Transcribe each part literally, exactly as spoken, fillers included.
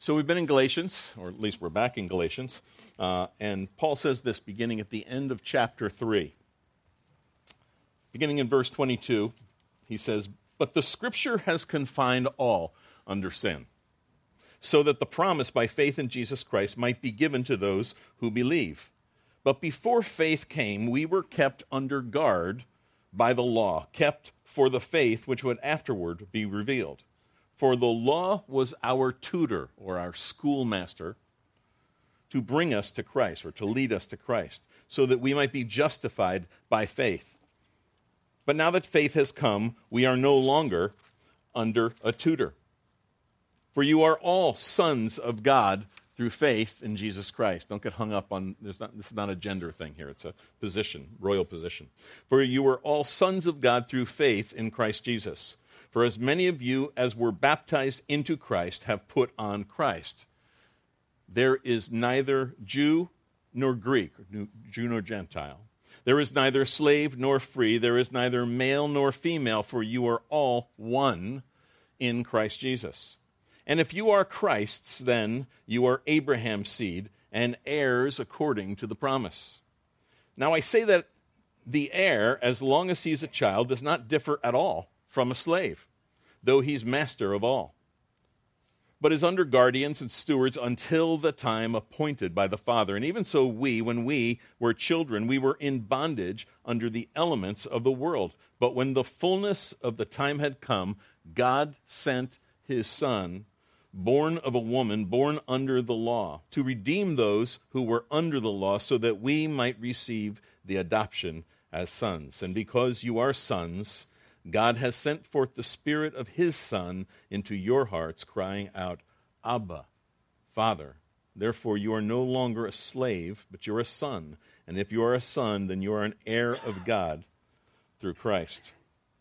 So we've been in Galatians, or at least we're back in Galatians, uh, and Paul says this beginning at the end of chapter three. Beginning in verse twenty-two, he says, "But the Scripture has confined all under sin, so that the promise by faith in Jesus Christ might be given to those who believe. But before faith came, we were kept under guard by the law, kept for the faith which would afterward be revealed. For the law was our tutor, or our schoolmaster, to bring us to Christ, or to lead us to Christ, so that we might be justified by faith. But now that faith has come, we are no longer under a tutor. For you are all sons of God through faith in Jesus Christ." Don't get hung up on, there's not, this is not a gender thing here, it's a position, royal position. "For you are all sons of God through faith in Christ Jesus. For as many of you as were baptized into Christ have put on Christ. There is neither Jew nor Greek, Jew nor Gentile. There is neither slave nor free. There is neither male nor female, for you are all one in Christ Jesus. And if you are Christ's, then you are Abraham's seed and heirs according to the promise. Now I say that the heir, as long as he's a child, does not differ at all from a slave, though he's master of all, but is under guardians and stewards until the time appointed by the Father. And even so we, when we were children, we were in bondage under the elements of the world. But when the fullness of the time had come, God sent his Son, born of a woman, born under the law, to redeem those who were under the law, so that we might receive the adoption as sons. And because you are sons, God has sent forth the Spirit of his Son into your hearts, crying out, Abba, Father. Therefore you are no longer a slave, but you're a son. And if you are a son, then you are an heir of God through Christ."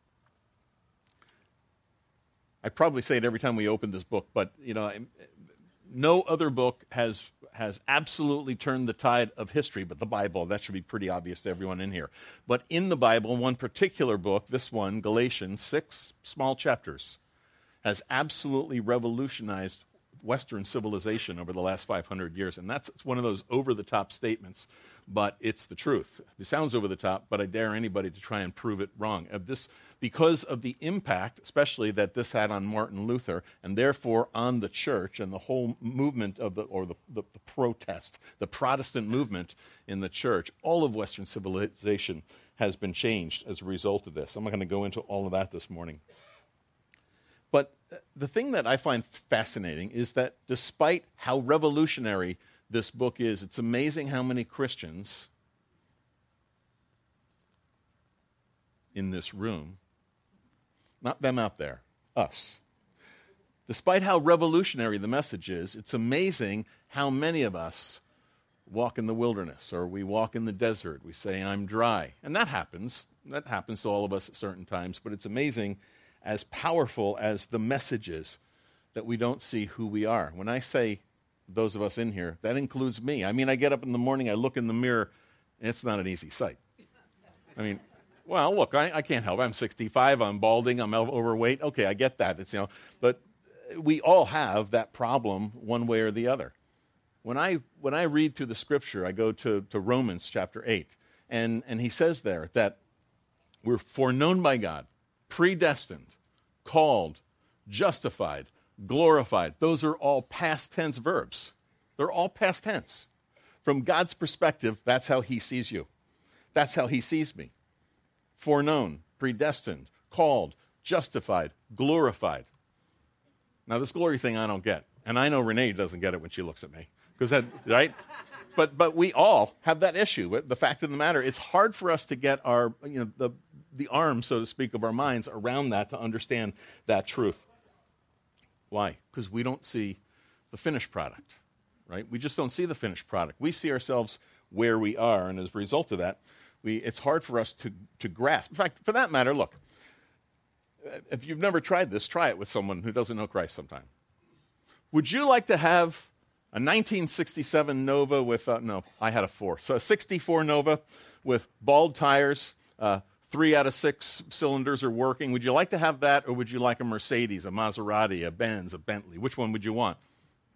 I probably say it every time we open this book, but you know, no other book has has absolutely turned the tide of history but the Bible. That should be pretty obvious to everyone in here. But in the Bible, one particular book, this one, Galatians, six small chapters, has absolutely revolutionized Western civilization over the last five hundred years. And that's one of those over-the-top statements, but it's the truth. It sounds over the top, but I dare anybody to try and prove it wrong. Of this, because of the impact, especially that this had on Martin Luther, and therefore on the church and the whole movement of the, or the, the, the protest, the Protestant movement in the church, all of Western civilization has been changed as a result of this. I'm not going to go into all of that this morning. But the thing that I find fascinating is that despite how revolutionary this book is, it's amazing how many Christians in this room, not them out there, us, despite how revolutionary the message is, it's amazing how many of us walk in the wilderness, or we walk in the desert. We say, I'm dry. And that happens. That happens to all of us at certain times, but it's amazing, as powerful as the message is, that we don't see who we are. When I say those of us in here, that includes me. I mean, I get up in the morning, I look in the mirror, and it's not an easy sight. I mean, well, look, I, I can't help it. I'm sixty-five, I'm balding, I'm overweight. Okay, I get that. It's, you know, but we all have that problem one way or the other. When I when I read through the Scripture, I go to, to Romans chapter eight, and, and he says there that we're foreknown by God, predestined, called, justified, glorified. Those are all past tense verbs. They're all past tense. From God's perspective, that's how he sees you. That's how he sees me. Foreknown, predestined, called, justified, glorified. Now, this glory thing I don't get. And I know Renee doesn't get it when she looks at me. Because that, right? But but we all have that issue. The fact of the matter, it's hard for us to get our, you know, the the arm, so to speak, of our minds around that to understand that truth. Why? Because we don't see the finished product, right? We just don't see the finished product. We see ourselves where we are, and as a result of that, we it's hard for us to, to grasp. In fact, for that matter, look, if you've never tried this, try it with someone who doesn't know Christ sometime. Would you like to have a nineteen sixty-seven Nova with, uh, no, I had a four, so a sixty-four Nova with bald tires, uh, three out of six cylinders are working. Would you like to have that, or would you like a Mercedes, a Maserati, a Benz, a Bentley? Which one would you want?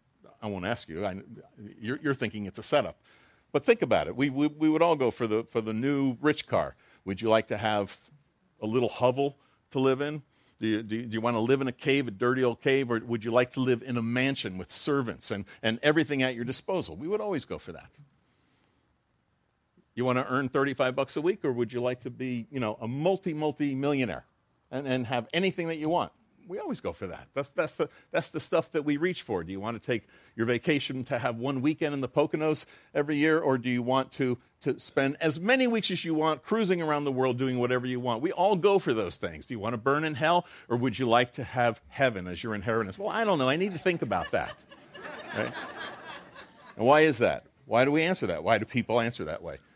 I won't ask you. I, you're, you're thinking it's a setup. But think about it. We, we, we would all go for the, for the new rich car. Would you like to have a little hovel to live in? Do you, do you, do you want to live in a cave, a dirty old cave, or would you like to live in a mansion with servants and, and everything at your disposal? We would always go for that. You want to earn thirty-five bucks a week, or would you like to be, you know, a multi, multi-millionaire and, and have anything that you want? We always go for that. That's, that's, the, that's the stuff that we reach for. Do you want to take your vacation to have one weekend in the Poconos every year, or do you want to, to spend as many weeks as you want cruising around the world doing whatever you want? We all go for those things. Do you want to burn in hell, or would you like to have heaven as your inheritance? Well, I don't know. I need to think about that. Right? And why is that? Why do we answer that? Why do people answer that way?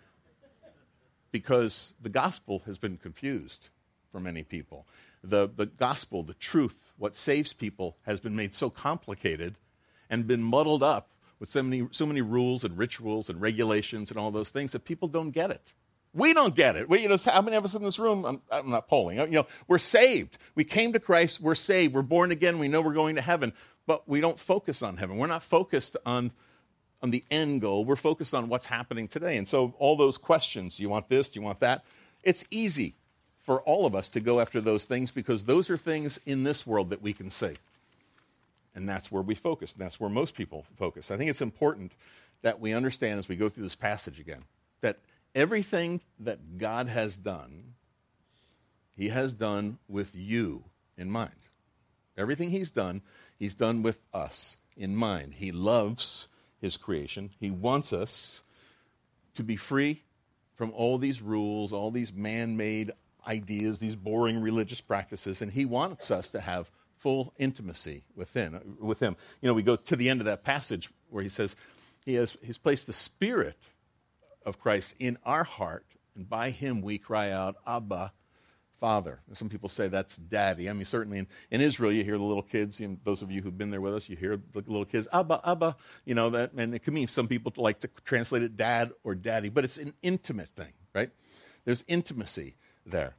Because the gospel has been confused for many people. The, the gospel, the truth, what saves people, has been made so complicated and been muddled up with so many, so many rules and rituals and regulations and all those things that people don't get it. We don't get it. We, you know, how many of us in this room, I'm, I'm not polling, you know, we're saved. We came to Christ, we're saved, we're born again, we know we're going to heaven, but we don't focus on heaven. We're not focused on, on the end goal. We're focused on what's happening today. And so all those questions, do you want this, do you want that? It's easy for all of us to go after those things because those are things in this world that we can see. And that's where we focus. And that's where most people focus. I think it's important that we understand as we go through this passage again that everything that God has done, he has done with you in mind. Everything he's done, he's done with us in mind. He loves his creation. He wants us to be free from all these rules, all these man-made ideas, these boring religious practices, and he wants us to have full intimacy within, with him. You know, we go to the end of that passage where he says he has he's placed the Spirit of Christ in our heart, and by him we cry out, Abba, Father. Some people say that's Daddy. I mean, certainly in, in Israel, you hear the little kids, you know, those of you who've been there with us, you hear the little kids, Abba, Abba, you know, that, and it can mean some people like to translate it Dad or Daddy, but it's an intimate thing, right? There's intimacy there.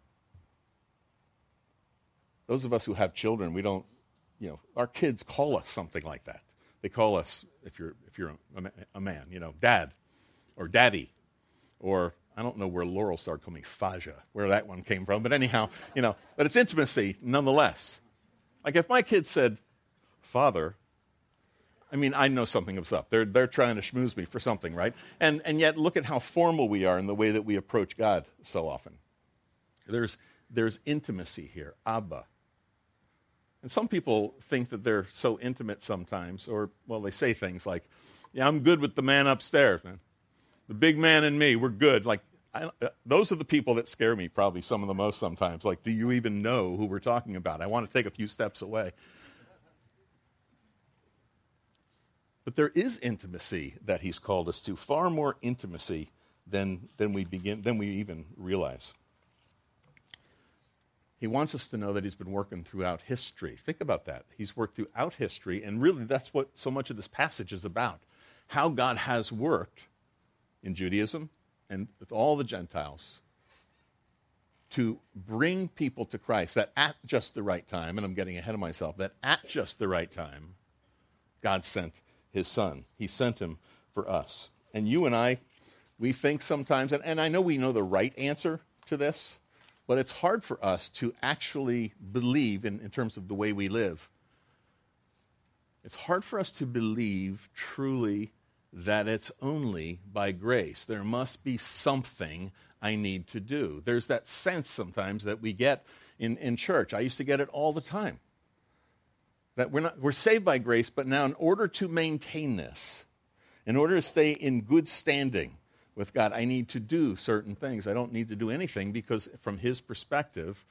Those of us who have children, we don't, you know, our kids call us something like that. They call us, if you're if you're a, a man, you know, Dad or Daddy, or I don't know where Laurel started calling me Faja, where that one came from, but anyhow, you know, but it's intimacy nonetheless. Like if my kid said, Father, I mean, I know something is up. They're they're trying to schmooze me for something, right? And and yet look at how formal we are in the way that we approach God so often. There's there's intimacy here, Abba. And some people think that they're so intimate sometimes, or, well, they say things like, yeah, I'm good with the man upstairs, man. The big man and me, we're good. Like, I, uh, those are the people that scare me probably some of the most sometimes. Like, do you even know who we're talking about? I want to take a few steps away. But there is intimacy that he's called us to, far more intimacy than, than we begin, than we even realize. He wants us to know that he's been working throughout history. Think about that. He's worked throughout history, and really that's what so much of this passage is about. How God has worked in Judaism and with all the Gentiles to bring people to Christ, that at just the right time, and I'm getting ahead of myself, that at just the right time, God sent his Son. He sent him for us. And you and I, we think sometimes, and, and I know we know the right answer to this, but it's hard for us to actually believe in, in terms of the way we live. It's hard for us to believe truly that it's only by grace. There must be something I need to do. There's that sense sometimes that we get in, in church. I used to get it all the time. That we're not we're saved by grace, but now in order to maintain this, in order to stay in good standing with God, I need to do certain things. I don't need to do anything because from his perspective,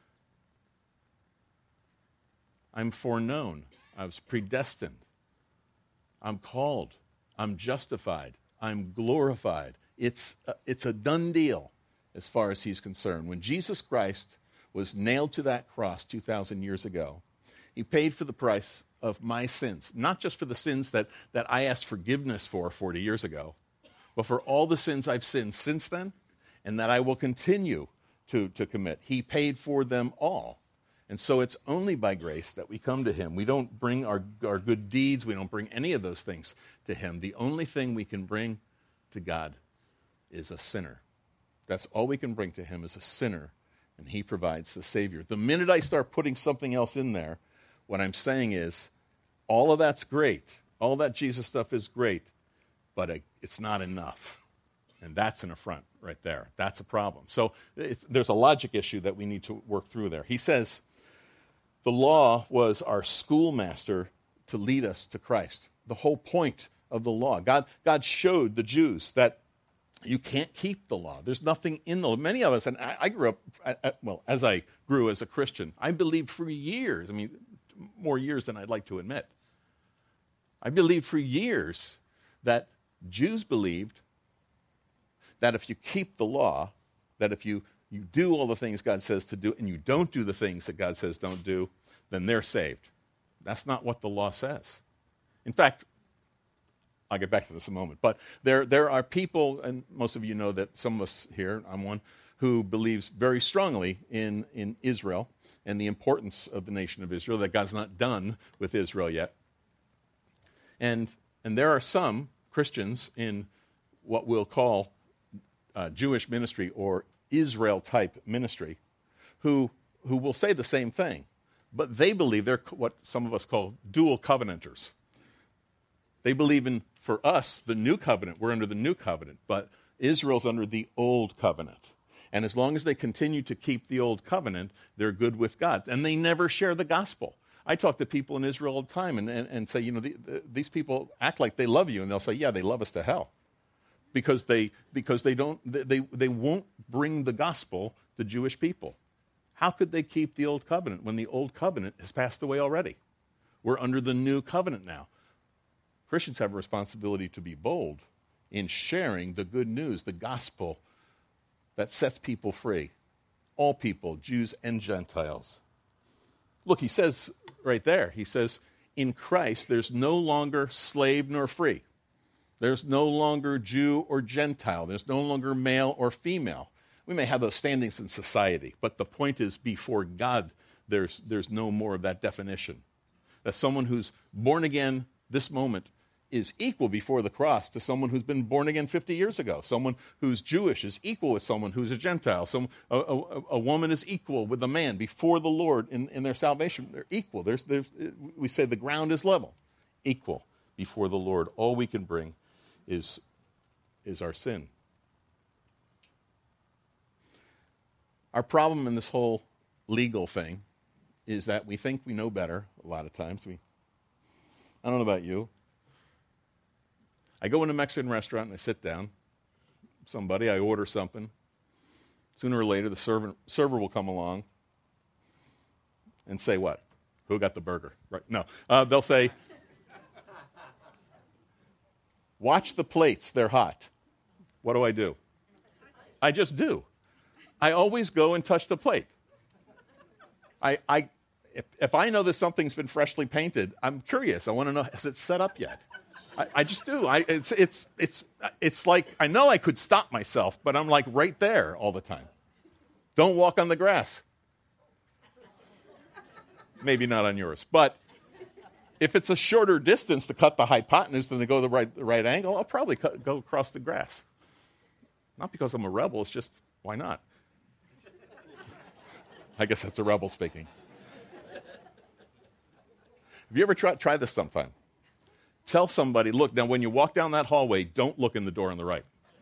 I'm foreknown. I was predestined. I'm called. I'm justified. I'm glorified. It's a, it's a done deal as far as he's concerned. When Jesus Christ was nailed to that cross two thousand years ago, he paid for the price of my sins, not just for the sins that, that I asked forgiveness for forty years ago, but for all the sins I've sinned since then and that I will continue to, to commit. He paid for them all. And so it's only by grace that we come to him. We don't bring our, our good deeds. We don't bring any of those things to him. The only thing we can bring to God is a sinner. That's all we can bring to him is a sinner, and he provides the Savior. The minute I start putting something else in there, what I'm saying is, all of that's great. All that Jesus stuff is great, but it's not enough. And that's an affront right there. That's a problem. So it, there's a logic issue that we need to work through there. He says, the law was our schoolmaster to lead us to Christ. The whole point of the law. God, God showed the Jews that you can't keep the law. There's nothing in the law. Many of us, and I, I grew up, I, I, well, as I grew as a Christian, I believed for years, I mean, more years than I'd like to admit. I believed for years that Jews believed that if you keep the law, that if you you do all the things God says to do, and you don't do the things that God says don't do, then they're saved. That's not what the law says. In fact, I'll get back to this in a moment, but there, there are people, and most of you know that some of us here, I'm one, who believes very strongly in, in Israel and the importance of the nation of Israel, that God's not done with Israel yet. And, and there are some Christians in what we'll call uh, Jewish ministry or Israel-type ministry who, who will say the same thing, but they believe they're what some of us call dual covenanters. They believe in, for us, the new covenant. We're under the new covenant, but Israel's under the old covenant. And as long as they continue to keep the old covenant, they're good with God. And they never share the gospel. I talk to people in Israel all the time and, and, and say, you know, the, the, these people act like they love you, and they'll say, yeah, they love us to hell. Because they because they don't they they won't bring the gospel to Jewish people. How could they keep the old covenant when the old covenant has passed away already? We're under the new covenant now. Christians have a responsibility to be bold in sharing the good news, the gospel that sets people free. All people, Jews and Gentiles. Look, he says right there, he says, in Christ there's no longer slave nor free. There's no longer Jew or Gentile. There's no longer male or female. We may have those standings in society, but the point is before God, there's, there's no more of that definition. That someone who's born again this moment is equal before the cross to someone who's been born again fifty years ago. Someone who's Jewish is equal with someone who's a Gentile. Some, a, a, a woman is equal with a man before the Lord in, in their salvation. They're equal. There's, there's, we say the ground is level. Equal before the Lord. All we can bring is, is our sin. Our problem in this whole legal thing is that we think we know better a lot of times. We, I don't know about you. I go in a Mexican restaurant and I sit down. Somebody, I order something. Sooner or later, the server, server will come along and say what? Who got the burger? Right? No. Uh, they'll say, watch the plates, they're hot. What do I do? I just do. I always go and touch the plate. I, I, if, if I know that something's been freshly painted, I'm curious. I want to know, has it set up yet? I, I just do. I, it's, it's, it's, it's like, I know I could stop myself, but I'm like right there all the time. Don't walk on the grass. Maybe not on yours, but if it's a shorter distance to cut the hypotenuse than to go the right, the right angle, I'll probably cut, go across the grass. Not because I'm a rebel, it's just, why not? I guess that's a rebel speaking. Have you ever tried try this sometime? Tell somebody, look, now when you walk down that hallway, don't look in the door on the right.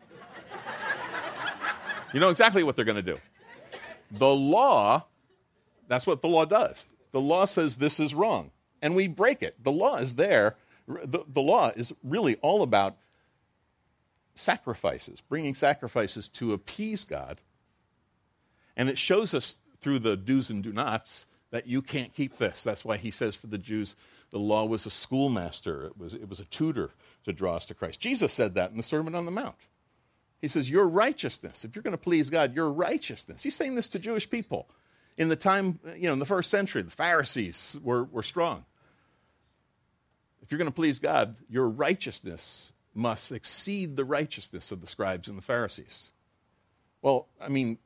You know exactly what they're going to do. The law, that's what the law does. The law says this is wrong, and we break it. The law is there. The, the law is really all about sacrifices, bringing sacrifices to appease God. And it shows us through the do's and do nots that you can't keep this. That's why he says for the Jews, the law was a schoolmaster. It was, it was a tutor to draw us to Christ. Jesus said that in the Sermon on the Mount. He says, your righteousness, if you're going to please God, your righteousness. He's saying this to Jewish people. In the time, you know, in the first century, the Pharisees were, were strong. If you're going to please God, your righteousness must exceed the righteousness of the scribes and the Pharisees. Well, I mean,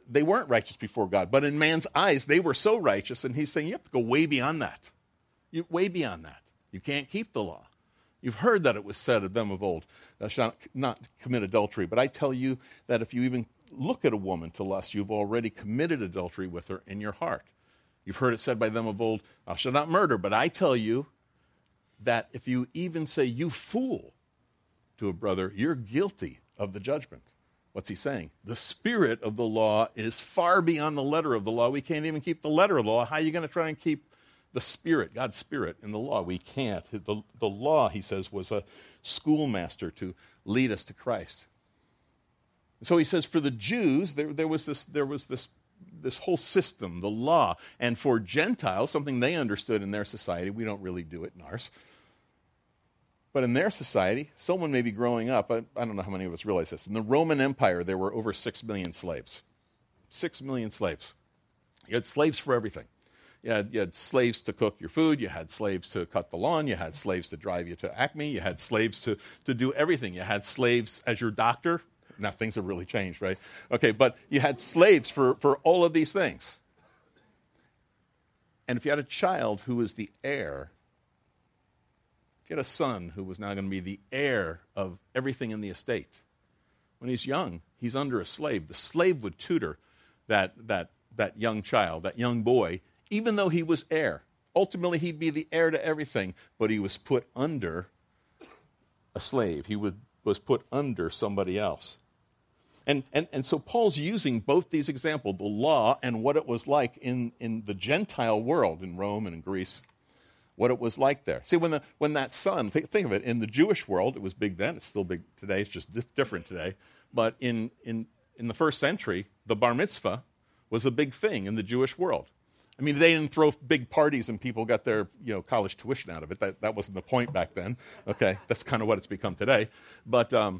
they weren't righteous before God. But in man's eyes, they were so righteous. And he's saying, you have to go way beyond that. You, way beyond that. You can't keep the law. You've heard that it was said of them of old, thou shalt not commit adultery. But I tell you that if you even look at a woman to lust, you've already committed adultery with her in your heart. You've heard it said by them of old, thou shalt not murder. But I tell you that if you even say, you fool, to a brother, you're guilty of the judgment. What's he saying? The spirit of the law is far beyond the letter of the law. We can't even keep the letter of the law. How are you going to try and keep the spirit, God's spirit, in the law? We can't. The, the law, he says, was a schoolmaster to lead us to Christ. So he says, for the Jews, there, there was this, there was this, this whole system, the law. And for Gentiles, something they understood in their society, we don't really do it in ours. But in their society, someone may be growing up, I, I don't know how many of us realize this. In the Roman Empire, there were over six million slaves. Six million slaves. You had slaves for everything. You had, you had slaves to cook your food. You had slaves to cut the lawn. You had slaves to drive you to Acme. You had slaves to, to do everything. You had slaves as your doctor. Now, things have really changed, right? Okay, but you had slaves for, for all of these things. And if you had a child who was the heir, if you had a son who was now going to be the heir of everything in the estate, when he's young, he's under a slave. The slave would tutor that, that, that young child, that young boy, even though he was heir. Ultimately, he'd be the heir to everything, but he was put under a slave. He would, was put under somebody else. And, and, and so Paul's using both these examples, the law and what it was like in, in the Gentile world, in Rome and in Greece, what it was like there. See, when, the, when that son, think, think of it, in the Jewish world, it was big then, it's still big today, it's just dif- different today, but in, in, in the first century, the bar mitzvah was a big thing in the Jewish world. I mean, they didn't throw big parties and people got their, you know, college tuition out of it. That, that wasn't the point back then. Okay, that's kind of what it's become today. But um,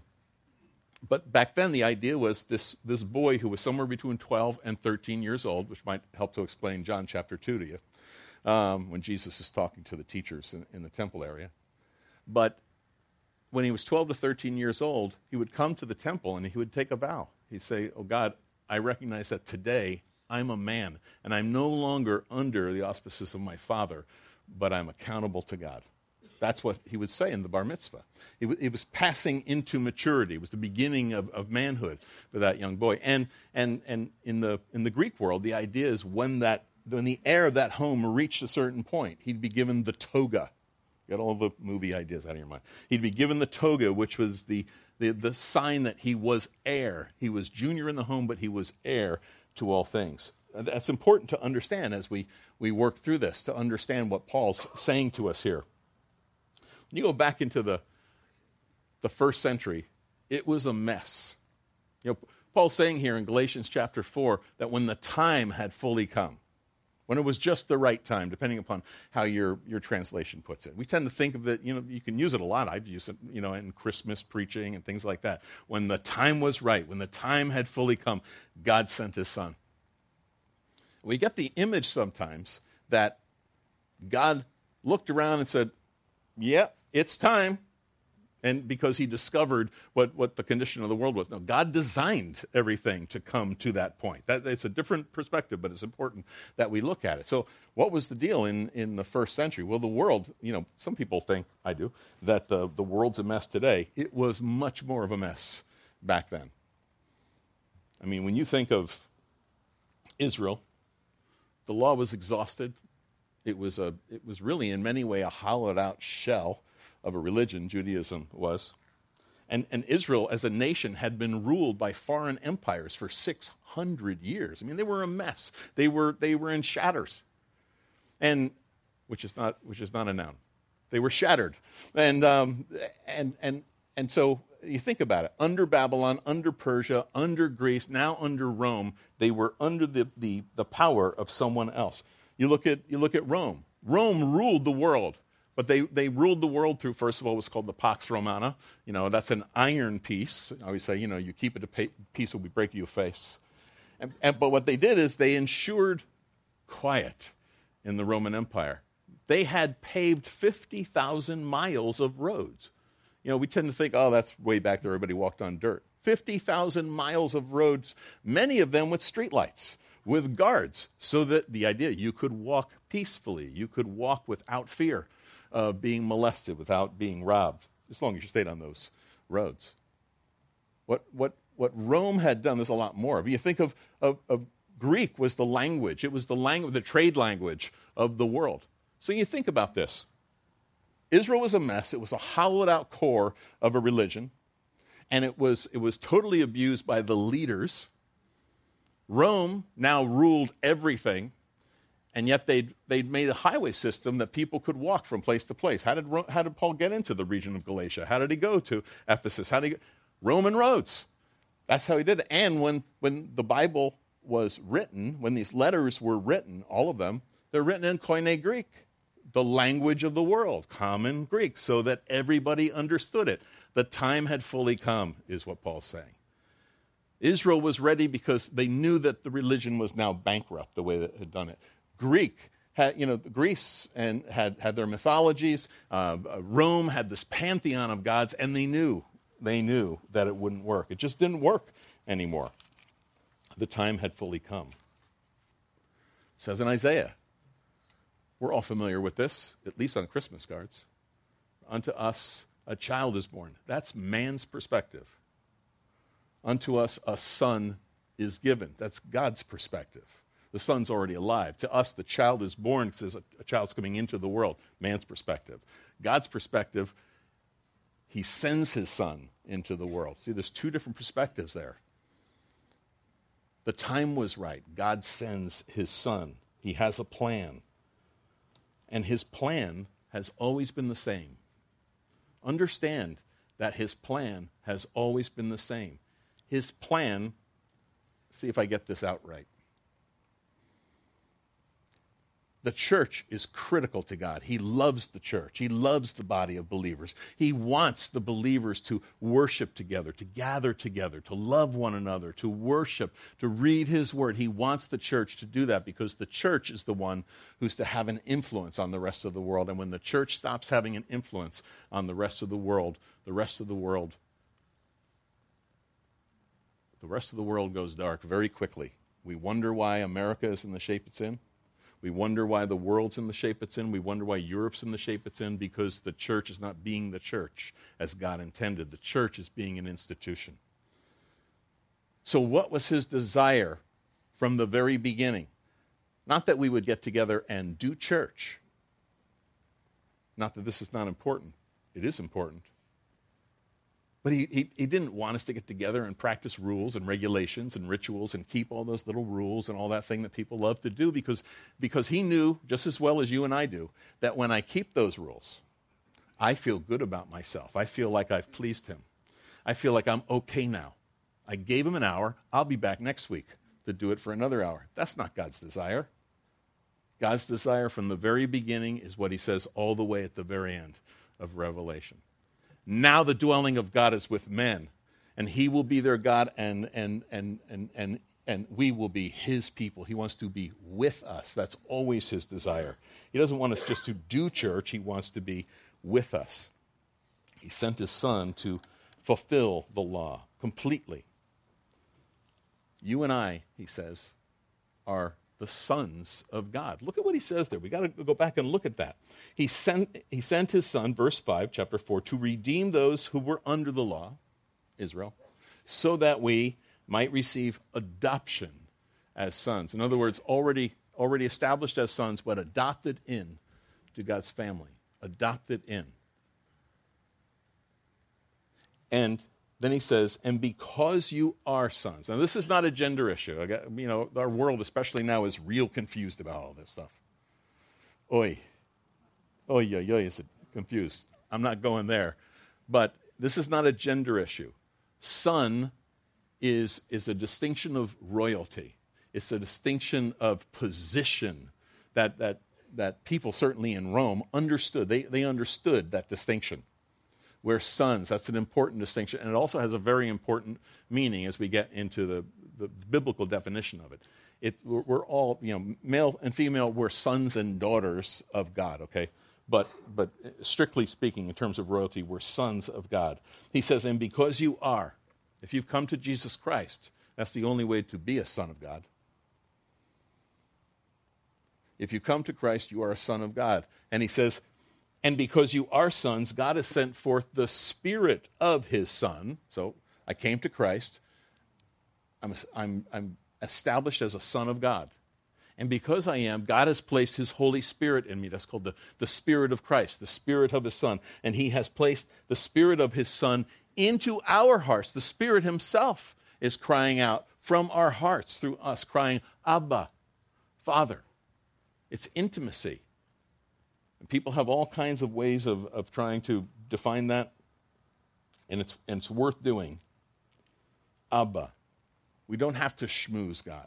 but back then, the idea was this, this boy who was somewhere between twelve and thirteen years old, which might help to explain John chapter two to you, um, when Jesus is talking to the teachers in, in the temple area. But when he was twelve to thirteen years old, he would come to the temple and he would take a vow. He'd say, oh God, I recognize that today I'm a man, and I'm no longer under the auspices of my father, but I'm accountable to God. That's what he would say in the bar mitzvah. It, w- it was passing into maturity. It was the beginning of, of manhood for that young boy. And and and in the in the Greek world, the idea is when that when the heir of that home reached a certain point, he'd be given the toga. Got all the movie ideas out of your mind. He'd be given the toga, which was the, the the sign that he was heir. He was junior in the home, but he was heir to all things. That's important to understand as we, we work through this, to understand what Paul's saying to us here. When you go back into the, the first century, it was a mess. You know, Paul's saying here in Galatians chapter four that when the time had fully come, when it was just the right time, depending upon how your, your translation puts it. We tend to think of it, you know, you can use it a lot. I've used it, you know, in Christmas preaching and things like that. When the time was right, when the time had fully come, God sent his son. We get the image sometimes that God looked around and said, yeah, it's time. And because he discovered what, what the condition of the world was. No, God designed everything to come to that point. That, it's a different perspective, but it's important that we look at it. So what was the deal in, in the first century? Well, the world, you know, some people think, I do, that the, the world's a mess today. It was much more of a mess back then. I mean, when you think of Israel, the law was exhausted. It was, a, it was really in many ways a hollowed out shell of a religion, Judaism was. And, and Israel as a nation had been ruled by foreign empires for six hundred years. I mean, they were a mess. They were, they were in shatters. And, which is not, which is not a noun. They were shattered. And, um, and, and, and so you think about it. Under Babylon, under Persia, under Greece, now under Rome, they were under the, the, the power of someone else. You look at, you look at Rome. Rome ruled the world. But they, they ruled the world through, first of all, what's called the Pax Romana. You know, that's an iron piece. I always say, you know, you keep it a piece, will be break your face. And, and, but what they did is they ensured quiet in the Roman Empire. They had paved fifty thousand miles of roads. You know, we tend to think, oh, that's way back there, everybody walked on dirt. fifty thousand miles of roads, many of them with streetlights, with guards, so that the idea you could walk peacefully, you could walk without fear of being molested, without being robbed, as long as you stayed on those roads. What what what Rome had done, there's a lot more. If you think of, of, of Greek was the language, it was the language, the trade language of the world. So you think about this. Israel was a mess. It was a hollowed out core of a religion, and it was it was totally abused by the leaders. Rome now ruled everything, and yet they'd, they'd made a highway system that people could walk from place to place. How did, how did Paul get into the region of Galatia? How did he go to Ephesus? How did he go? Roman roads. That's how he did it. And when, when the Bible was written, when these letters were written, all of them, they're written in Koine Greek, the language of the world, common Greek, so that everybody understood it. The time had fully come, is what Paul's saying. Israel was ready because they knew that the religion was now bankrupt the way that it had done it. Greek had, you know, Greece and had, had their mythologies. Uh, Rome had this pantheon of gods, and they knew, they knew that it wouldn't work. It just didn't work anymore. The time had fully come. It says in Isaiah, we're all familiar with this, at least on Christmas cards. Unto us a child is born. That's man's perspective. Unto us a son is given. That's God's perspective. The son's already alive. To us, the child is born. It says a, a child's coming into the world. Man's perspective. God's perspective, he sends his son into the world. See, there's two different perspectives there. The time was right. God sends his son. He has a plan. And his plan has always been the same. Understand that his plan has always been the same. His plan, see if I get this out right. The church is critical to God. He loves the church. He loves the body of believers. He wants the believers to worship together, to gather together, to love one another, to worship, to read his word. He wants the church to do that because the church is the one who's to have an influence on the rest of the world. And when the church stops having an influence on the rest of the world, the rest of the world The rest of the world goes dark very quickly. We wonder why America is in the shape it's in. We wonder why the world's in the shape it's in. We wonder why Europe's in the shape it's in, because the church is not being the church as God intended. The church is being an institution. So what was his desire from the very beginning? Not that we would get together and do church. Not that this is not important. It is important. But he, he, he didn't want us to get together and practice rules and regulations and rituals and keep all those little rules and all that thing that people love to do because, because he knew, just as well as you and I do, that when I keep those rules, I feel good about myself. I feel like I've pleased him. I feel like I'm okay now. I gave him an hour. I'll be back next week to do it for another hour. That's not God's desire. God's desire from the very beginning is what he says all the way at the very end of Revelation. Now the dwelling of God is with men, and he will be their God, and and and and and and we will be his people. He wants to be with us. That's always his desire. He doesn't want us just to do church. He wants to be with us. He sent his son to fulfill the law completely. You and I, he says, are the sons of God. Look at what he says there. We got to go back and look at that. He sent, he sent his son, verse five, chapter four, to redeem those who were under the law, Israel, so that we might receive adoption as sons. In other words, already, already established as sons, but adopted in to God's family. Adopted in. And then he says, and because you are sons. Now, this is not a gender issue. I got, you know, our world, especially now, is real confused about all this stuff. Oy. Oy, oy, oy, is it confused? I'm not going there. But this is not a gender issue. Son is, is a distinction of royalty. It's a distinction of position that, that, that people, certainly in Rome, understood. They, they understood that distinction. We're sons. That's an important distinction. And it also has a very important meaning as we get into the, the biblical definition of it. It we're, we're all, you know, male and female, we're sons and daughters of God, okay? But, but strictly speaking, in terms of royalty, we're sons of God. He says, and because you are, If you've come to Jesus Christ, that's the only way to be a son of God. If you come to Christ, you are a son of God. And he says, and because you are sons, God has sent forth the Spirit of his Son. So I came to Christ. I'm, I'm, I'm established as a son of God. And because I am, God has placed his Holy Spirit in me. That's called the, the Spirit of Christ, the Spirit of his Son. And he has placed the Spirit of his Son into our hearts. The Spirit himself is crying out from our hearts through us, crying, Abba, Father. It's intimacy. And people have all kinds of ways of, of trying to define that, and it's, and it's worth doing. Abba. We don't have to schmooze God.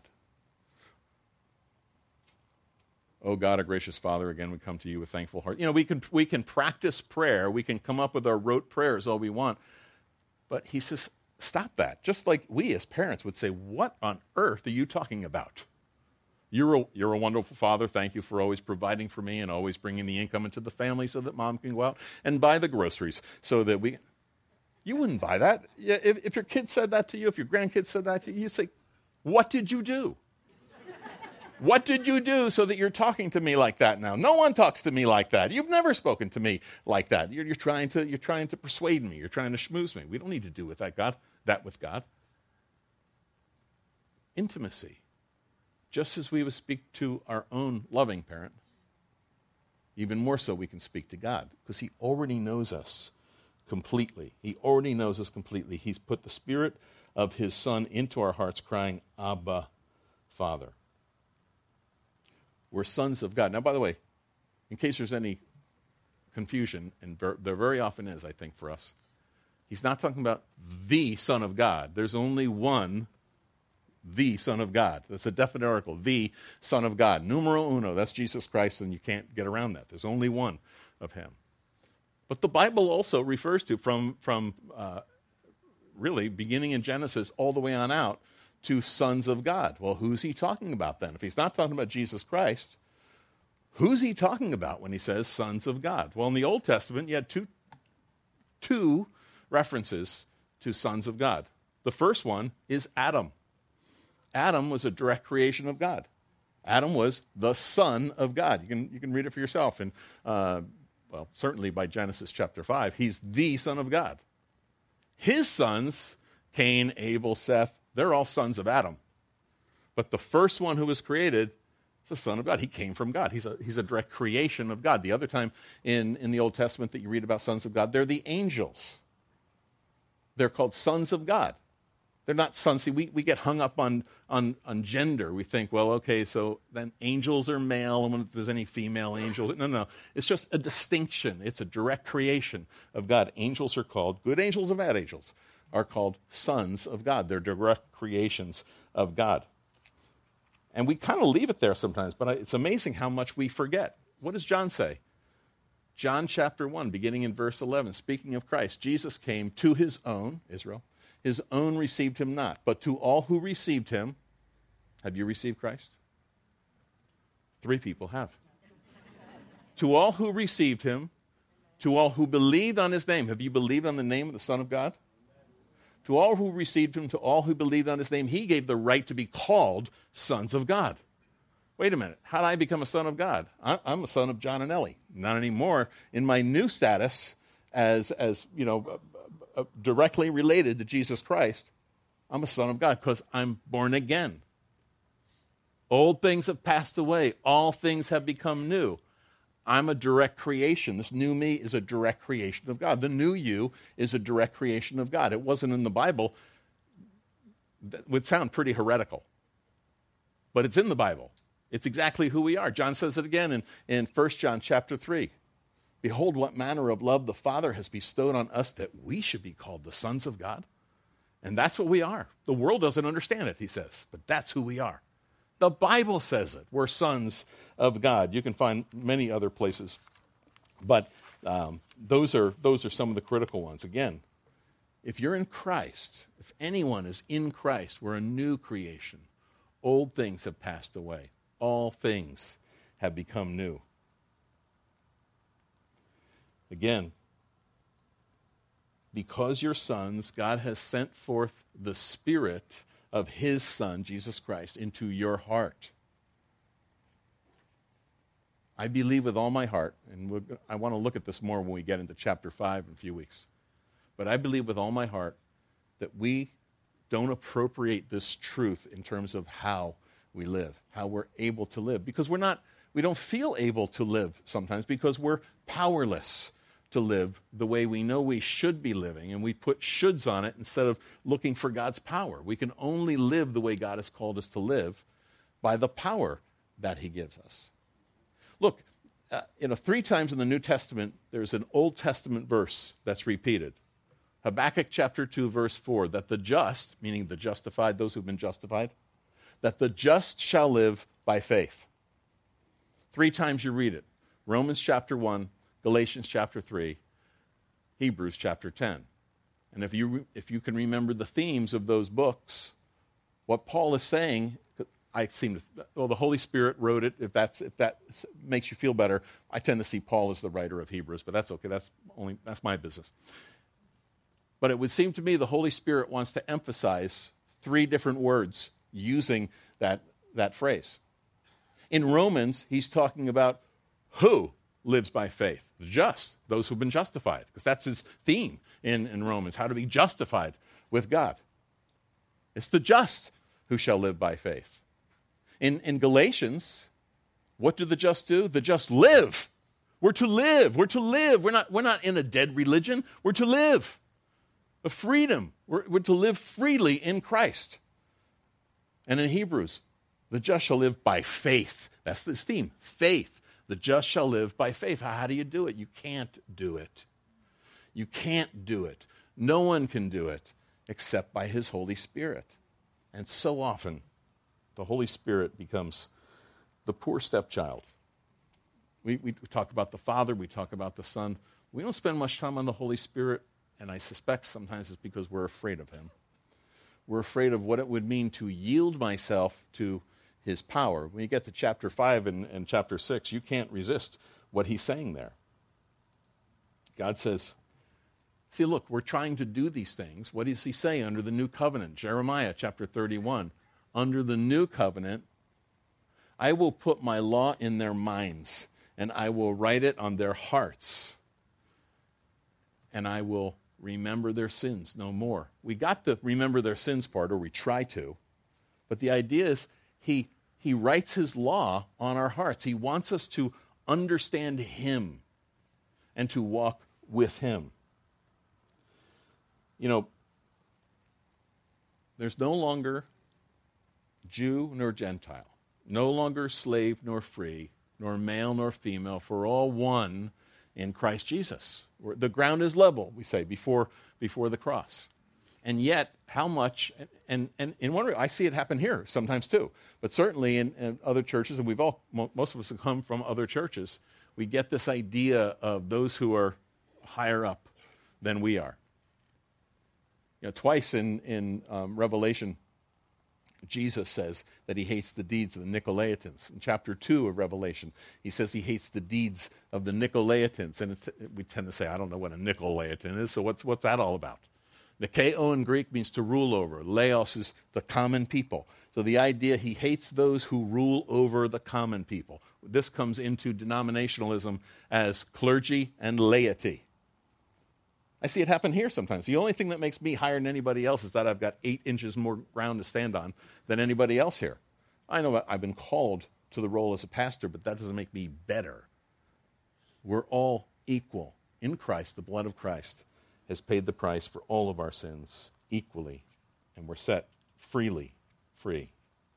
Oh God, our gracious Father, again we come to you with thankful heart. You know, we can we can practice prayer. We can come up with our rote prayers all we want. But he says, stop that. Just like we as parents would say, what on earth are you talking about? You're a, you're a wonderful father. Thank you for always providing for me and always bringing the income into the family so that mom can go out and buy the groceries so that we... You wouldn't buy that. If, if your kid said that to you, if your grandkid said that to you, you'd say, what did you do? What did you do so that you're talking to me like that now? No one talks to me like that. You've never spoken to me like that. You're, you're, trying to, you're trying to persuade me. You're trying to schmooze me. We don't need to do with that, God, that with God. Intimacy. Just as we would speak to our own loving parent, even more so we can speak to God, because he already knows us completely. He already knows us completely. He's put the Spirit of his Son into our hearts, crying, Abba, Father. We're sons of God. Now, by the way, in case there's any confusion, and ver- there very often is, I think, for us, he's not talking about the Son of God. There's only one, the Son of God. That's a definite article, the Son of God. Numero uno, that's Jesus Christ, and you can't get around that. There's only one of him. But the Bible also refers to, from, from uh, really beginning in Genesis all the way on out, to sons of God. Well, who's he talking about then? If he's not talking about Jesus Christ, who's he talking about when he says sons of God? Well, in the Old Testament, you had two, two references to sons of God. The first one is Adam. Adam was a direct creation of God. Adam was the Son of God. You can, you can read it for yourself. And, uh, well, certainly by Genesis chapter five, he's the Son of God. His sons, Cain, Abel, Seth, they're all sons of Adam. But the first one who was created is a son of God. He came from God. He's a, he's a direct creation of God. The other time in, in the Old Testament that you read about sons of God, they're the angels. They're called sons of God. They're not sons. See, we, we get hung up on, on, on gender. We think, well, okay, so then angels are male, and if there's any female angels. No, no. It's just a distinction. It's a direct creation of God. Angels are called, good angels and bad angels, are called sons of God. They're direct creations of God. And we kind of leave it there sometimes, but it's amazing how much we forget. What does John say? John chapter one, beginning in verse eleven, speaking of Christ, Jesus came to his own, Israel. His own received him not, but to all who received him, have you received Christ? Three people have. To all who received him, to all who believed on his name. Have you believed on the name of the Son of God? To all who received him, to all who believed on his name, he gave the right to be called sons of God. Wait a minute. How did I become a son of God? I'm a son of John and Ellie. Not anymore. In my new status as, as you know, uh, uh, directly related to Jesus Christ, I'm a son of God because I'm born again. Old things have passed away. All things have become new. I'm a direct creation. This new me is a direct creation of God. The new you is a direct creation of God. It wasn't in the Bible. That would sound pretty heretical. But it's in the Bible. It's exactly who we are. John says it again in, in First John chapter three. Behold, what manner of love the Father has bestowed on us that we should be called the sons of God. And that's what we are. The world doesn't understand it, he says, but that's who we are. The Bible says it. We're sons of God. You can find many other places, but um, those are those are some of the critical ones. Again, if you're in Christ, if anyone is in Christ, we're a new creation. Old things have passed away. All things have become new. because you're sons, God has sent forth the Spirit of his Son, Jesus Christ, into your heart. I believe with all my heart, and we're, I want to look at this more when we get into chapter five in a few weeks, but I believe with all my heart that we don't appropriate this truth in terms of how we live, how we're able to live, because we're not, we don't feel able to live sometimes because we're powerless to live the way we know we should be living, and we put shoulds on it instead of looking for God's power. We can only live the way God has called us to live by the power that he gives us. Look, uh, you know, three times in the New Testament, there's an Old Testament verse that's repeated. Habakkuk chapter two, verse four, that the just, meaning the justified, those who've been justified, that the just shall live by faith. Three times you read it. Romans chapter one, Galatians chapter three, Hebrews chapter ten. And if you if you can remember the themes of those books, what Paul is saying, I seem to, well, the Holy Spirit wrote it. If that's if that makes you feel better, I tend to see Paul as the writer of Hebrews, but that's okay. That's only that's my business. But it would seem to me the Holy Spirit wants to emphasize three different words using that that phrase. In Romans, he's talking about who lives by faith. The just, those who've been justified, because that's his theme in, in Romans, how to be justified with God. It's the just who shall live by faith. In, in Galatians, what do the just do? The just live. We're to live. We're to live. We're not, we're not in a dead religion. We're to live. A freedom. We're, we're to live freely in Christ. And in Hebrews, the just shall live by faith. That's this theme, faith. The just shall live by faith. How do you do it? You can't do it. You can't do it. No one can do it except by his Holy Spirit. And so often, the Holy Spirit becomes the poor stepchild. We, we talk about the Father, we talk about the Son. We don't spend much time on the Holy Spirit, and I suspect sometimes it's because we're afraid of him. We're afraid of what it would mean to yield myself to his power. When you get to chapter five and, and chapter six, you can't resist what he's saying there. God says, see, look, we're trying to do these things. What does he say under the new covenant? Jeremiah chapter thirty-one. Under the new covenant, I will put my law in their minds, and I will write it on their hearts, and I will remember their sins no more. We got the remember their sins part, or we try to, but the idea is he He writes his law on our hearts. He wants us to understand him and to walk with him. You know, there's no longer Jew nor Gentile, no longer slave nor free, nor male nor female, for all one in Christ Jesus. The ground is level, we say, before, before the cross. And yet, how much, and, and in one way, I see it happen here sometimes too, but certainly in, in other churches, and we've all, most of us have come from other churches, we get this idea of those who are higher up than we are. You know, twice in, in um, Revelation, Jesus says that he hates the deeds of the Nicolaitans. In chapter two of Revelation, he says he hates the deeds of the Nicolaitans. And it, we tend to say, I don't know what a Nicolaitan is, so what's, what's that all about? Nikeo in Greek means to rule over. Laos is the common people. So the idea he hates those who rule over the common people. This comes into denominationalism as clergy and laity. I see it happen here sometimes. The only thing that makes me higher than anybody else is that I've got eight inches more ground to stand on than anybody else here. I know I've been called to the role as a pastor, but that doesn't make me better. We're all equal in Christ. The blood of Christ has paid the price for all of our sins equally, and we're set freely free.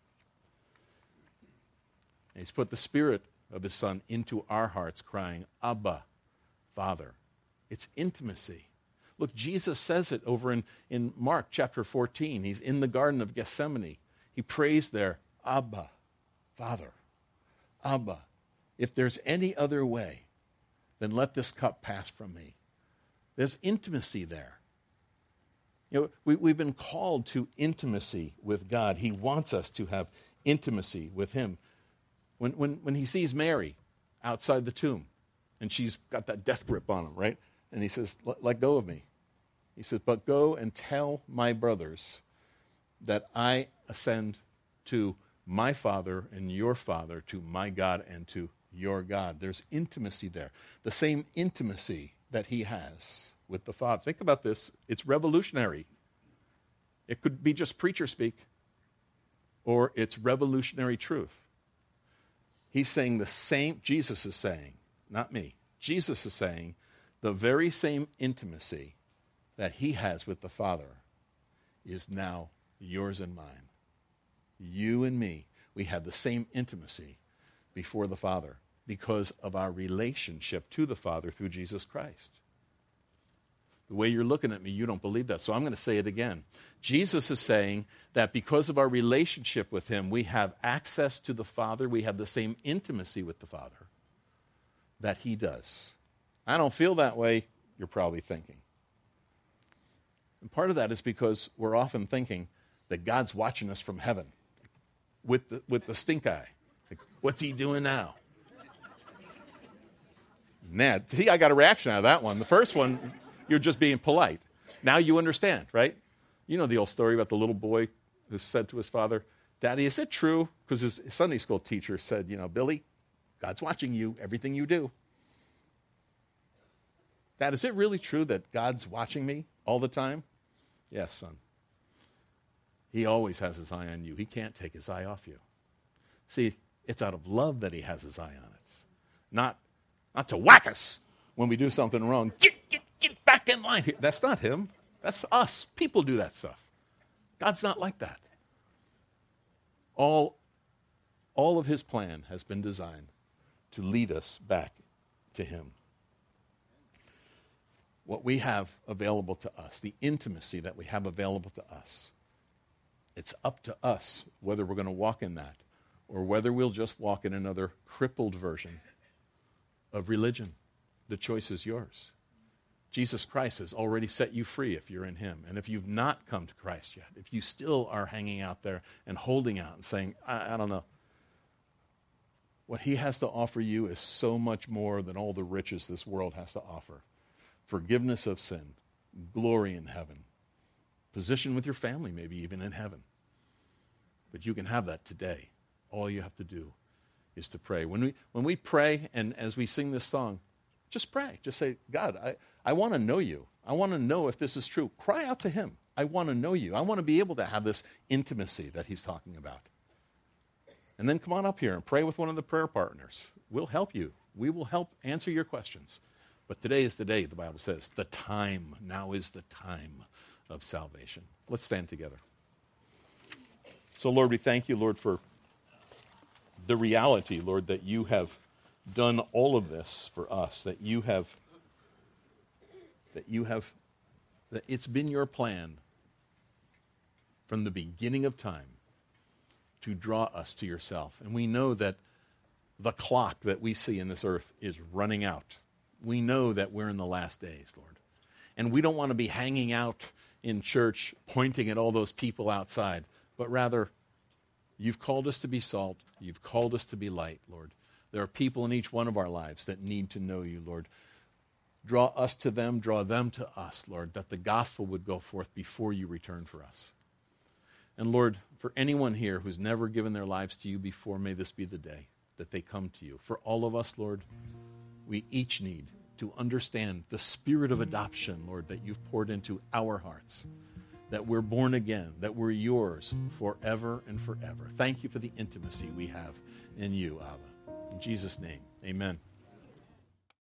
And he's put the Spirit of his Son into our hearts, crying, Abba, Father. It's intimacy. Look, Jesus says it over in, in Mark chapter fourteen. He's in the Garden of Gethsemane. He prays there, Abba, Father, Abba. If there's any other way, then let this cup pass from me. There's intimacy there. You know, we, we've been called to intimacy with God. He wants us to have intimacy with him. When, when, when he sees Mary outside the tomb, and she's got that death grip on him, right? And he says, let, let go of me. He says, but go and tell my brothers that I ascend to my Father and your Father, to my God and to your God. There's intimacy there. The same intimacy that he has with the Father. Think about this. It's revolutionary. It could be just preacher speak, or it's revolutionary truth. He's saying the same, Jesus is saying, not me, Jesus is saying the very same intimacy that he has with the Father is now yours and mine. You and me, we have the same intimacy before the Father because of our relationship to the Father through Jesus Christ. The way you're looking at me, you don't believe that, so I'm going to say it again. Jesus is saying that because of our relationship with him, we have access to the Father, we have the same intimacy with the Father that he does. I don't feel that way, you're probably thinking. And part of that is because we're often thinking that God's watching us from heaven with the, with the stink eye. Like, what's he doing now? Man, see, I got a reaction out of that one. The first one, you're just being polite. Now you understand, right? You know the old story about the little boy who said to his father, Daddy, is it true? Because his Sunday school teacher said, you know, Billy, God's watching you, everything you do. Dad, is it really true that God's watching me all the time? Yes, son. He always has his eye on you. He can't take his eye off you. See, it's out of love that he has his eye on us. Not, not to whack us when we do something wrong. Get, get, get back in line. That's not him. That's us. People do that stuff. God's not like that. All, all of his plan has been designed to lead us back to him. What we have available to us, the intimacy that we have available to us, it's up to us whether we're going to walk in that or whether we'll just walk in another crippled version of religion. The choice is yours. Jesus Christ has already set you free if you're in him. And if you've not come to Christ yet, if you still are hanging out there and holding out and saying, I, I don't know, what he has to offer you is so much more than all the riches this world has to offer. Forgiveness of sin, glory in heaven, position with your family, maybe even in heaven. But you can have that today. All you have to do is to pray. When we when we pray and as we sing this song, just pray. Just say, God, I, I want to know you. I want to know if this is true. Cry out to him. I want to know you. I want to be able to have this intimacy that he's talking about. And then come on up here and pray with one of the prayer partners. We'll help you. We will help answer your questions. But today is the day, the Bible says. The time. Now is the time of salvation. Let's stand together. So, Lord, we thank you, Lord, for the reality, Lord, that you have done all of this for us, that you have, that you have, that it's been your plan from the beginning of time to draw us to yourself. And we know that the clock that we see in this earth is running out. We know that we're in the last days, Lord. And we don't want to be hanging out in church pointing at all those people outside, but rather, you've called us to be salt. You've called us to be light, Lord. There are people in each one of our lives that need to know you, Lord. Draw us to them, draw them to us, Lord, that the gospel would go forth before you return for us. And Lord, for anyone here who's never given their lives to you before, may this be the day that they come to you. For all of us, Lord, we each need to understand the spirit of adoption, Lord, that you've poured into our hearts, that we're born again, that we're yours forever and forever. Thank you for the intimacy we have in you, Abba. In Jesus' name, amen.